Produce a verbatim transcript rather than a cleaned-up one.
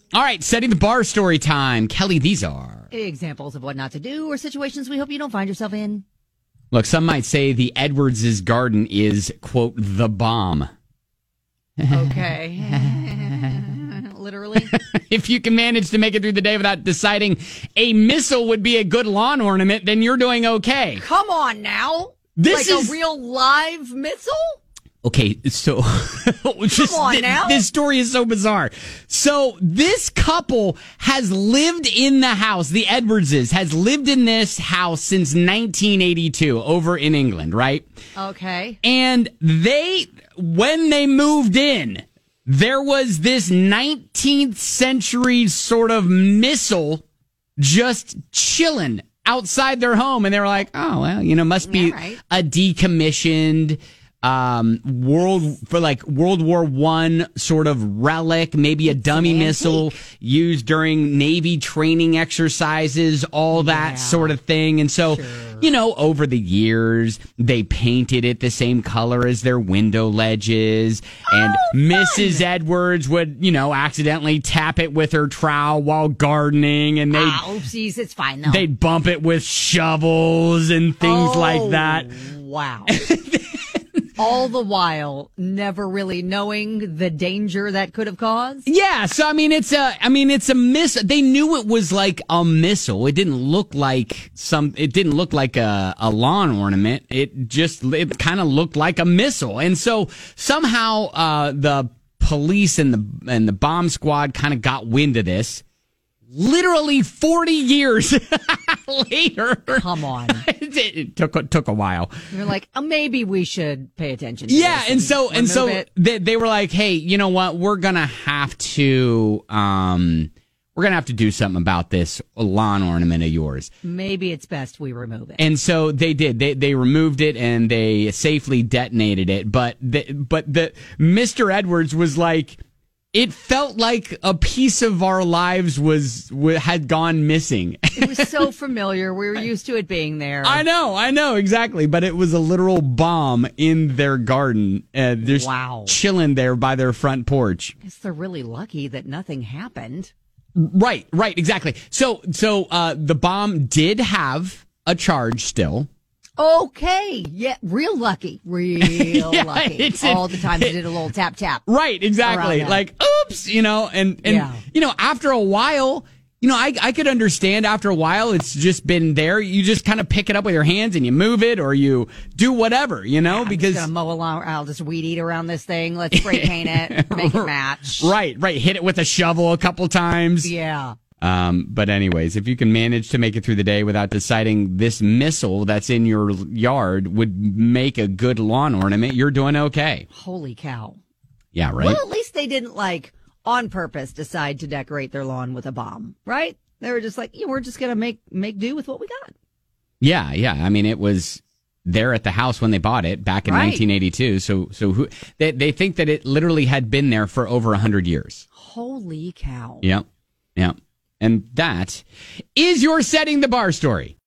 All right, setting the bar story time. Kelly, these are examples of what not to do or situations we hope you don't find yourself in. Look, some might say the Edwards' garden is, quote, the bomb. Okay. Literally. If you can manage to make it through the day without deciding a missile would be a good lawn ornament, then you're doing okay. Come on now. This like is a real live missile? Okay, so just, Come on th- now. This story is so bizarre. So this couple has lived in the house, the Edwardses has lived in this house since nineteen eighty-two over in England, right? Okay. And they, when they moved in, there was this nineteenth century sort of missile just chilling outside their home. And they were like, oh, well, you know, must be right. a decommissioned um world for like World War One sort of relic, maybe a dummy missile used during Navy training exercises, all that yeah. sort of thing. And so, sure. you know, over the years, they painted it the same color as their window ledges. And oh, Missus Edwards would, you know, accidentally tap it with her trowel while gardening, and they ah, oopsies, it's fine though. they'd bump it with shovels and things oh, like that. Wow. All the while, never really knowing the danger that could have caused. Yeah, so I mean, it's a, I mean, it's a miss. They knew it was like a missile. It didn't look like some. It didn't look like a, a lawn ornament. It just, it kind of looked like a missile. And so somehow, uh, the police and the and the bomb squad kind of got wind of this. Literally forty years later. Come on. it, it took it took a while. You're like, oh, maybe we should pay attention to Yeah, this and so and so it. they, they were like, "Hey, you know what? We're gonna have to um, we're gonna have to do something about this lawn ornament of yours." Maybe it's best we remove it. And so they did. They they removed it and they safely detonated it. But the, but the Mister Edwards was like, it felt like a piece of our lives was had gone missing. It was so familiar. We were used to it being there. I know, I know, exactly. But it was a literal bomb in their garden. Uh, just wow. chilling there by their front porch. I guess they're really lucky that nothing happened. Right, right, exactly. So, so uh, the bomb did have a charge still. Okay, yeah, real lucky, real yeah, lucky. All the time they did a little tap tap. Right, exactly. Like, oops, you know, and and yeah. you know, after a while, you know, I I could understand after a while it's just been there. You just kind of pick it up with your hands and you move it or you do whatever, you know, I'm because just gonna mow along. I'll just weed eat around this thing. Let's spray paint it, make it match. Right, right. Hit it with a shovel a couple times. Yeah. Um, but anyways, if you can manage to make it through the day without deciding this missile that's in your yard would make a good lawn ornament, you're doing okay. Holy cow. Yeah, right? Well, at least they didn't, like, on purpose decide to decorate their lawn with a bomb, right? They were just like, yeah, we're just going to make make do with what we got. Yeah, yeah. I mean, it was there at the house when they bought it back in right. nineteen eighty-two. So so who they, they think that it literally had been there for over one hundred years. Holy cow. Yep, yep. And that is your Setting the Bar story.